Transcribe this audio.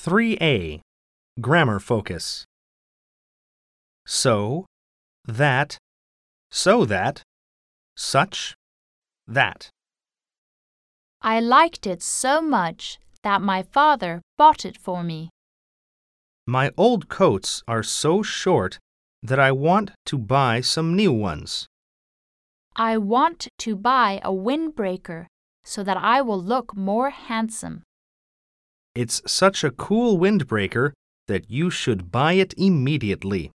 3A. Grammar focus. So that, such, that. I liked it so much that my father bought it for me. My old coats are so short that I want to buy some new ones. I want to buy a windbreaker so that I will look more handsome. It's such a cool windbreaker that you should buy it immediately.